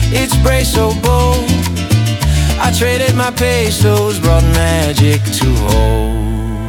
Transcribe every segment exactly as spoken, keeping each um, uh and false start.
It's spray so bold. I traded my pesos, brought magic to hold.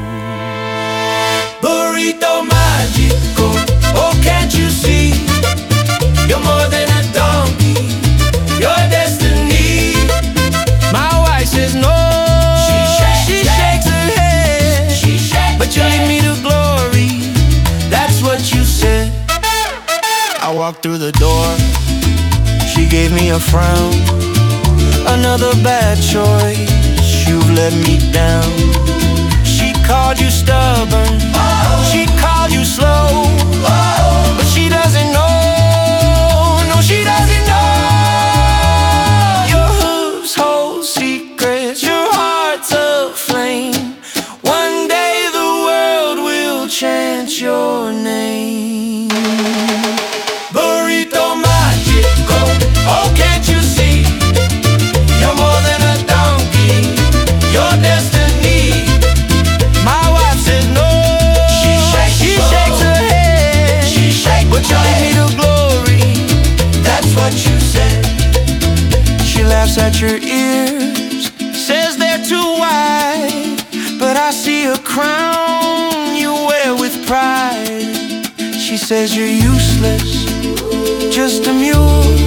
Burrito mágico, oh can't you see? You're more than a donkey, your destiny. My wife says no, she shakes, she shakes her head, she shakes, but you lead me to glory, that's what you said. I walked through the door, she gave me a frown. Another bad choice, you've let me down. She called you stubborn, she called you slow, but she doesn't know, no she doesn't know. Your hooves hold secrets, your heart's a flame. One day the world will chant your name. Burrito mágico, oh can't you see? You're more than a donkey, your destiny. My wife says no, she shakes, she shakes her head, she shakes, but you lead me to glory, that's what you said. She laughs at your ears, says they're too wide, but I see a crown you wear with pride. She says you're useless, just a mule